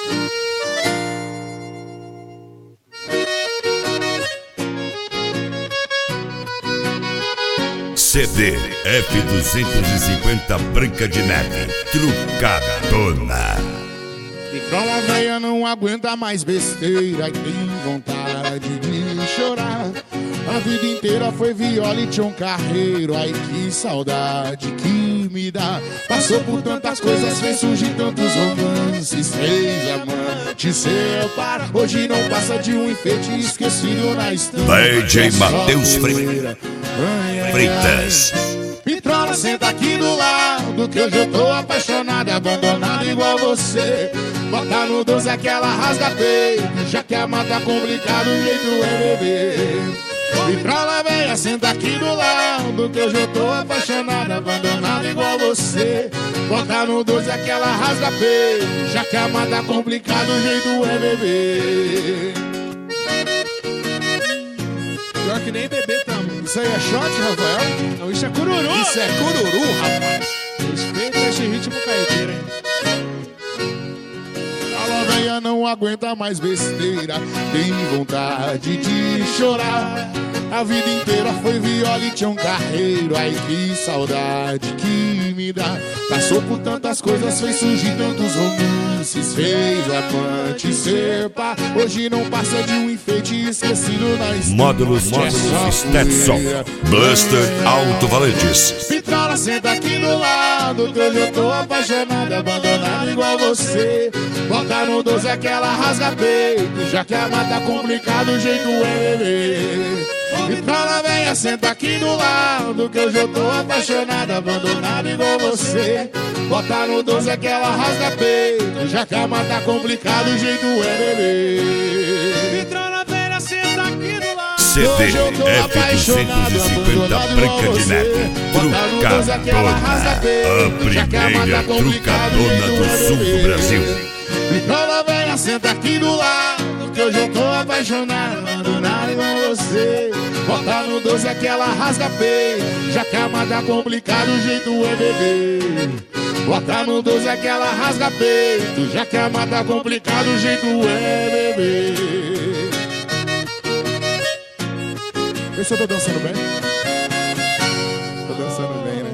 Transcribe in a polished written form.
CD F250 Branca de Neve, trucadona. Vitrola velha não aguenta mais besteira e tem vontade de chorar. A vida inteira foi viola e tinha um carreiro. Ai, que saudade que me dá. Passou por tantas coisas, fez surgir tantos romances, fez amante separar. Hoje não passa de um enfeite esquecido na estante. DJ Matheus Freitas. Vitrola, senta aqui do lado, que hoje eu tô apaixonado, abandonado igual você. Bota no 12 aquela rasga peito, já que amar tá complicado, o jeito é beber. Vitrola velha, senta aqui do lado, que hoje eu tô apaixonado, abandonado igual você. Bota no 12 aquela rasga peito, já que amar tá complicado, o jeito é beber. Pior que nem bebê tamo. Isso aí é shot, Rafael? Não, isso é cururu. Isso é cururu, rapaz. Respeita esse ritmo caipira, hein? A velha não aguenta mais besteira, tem vontade de chorar. A vida inteira foi viola e tinha um carreiro. Ai, que saudade que me dá. Passou por tantas coisas, fez surgir tantos romances, fez amante separar. Hoje não passa de um enfeite esquecido na estante. Módulos Stetson Buster Alto Valentes. Vitrola, senta aqui do lado, que hoje eu tô apaixonado, abandonado igual você. Bota no 12 aquela rasga peito, já que amar tá complicado, o jeito é beber. Vitrola velha, senta aqui do lado, que hoje eu tô apaixonado, abandonado igual você. Bota no 12 aquela rasga peito, já que amar tá complicado, o jeito é beber. Vitrola velha, senta aqui do lado. CD F250 Branca de Neve, trucadona. A primeira trucadona do sul do Brasil. Vitrola velha, senta aqui do lado, que hoje eu tô apaixonado, abandonado igual você. Bota no 12 aquela rasga peito, já que amar tá complicado, o jeito é beber. Bota no 12 aquela rasga peito, já que amar tá complicado, o jeito é beber. Vê se eu tô dançando bem. Tô dançando bem, né?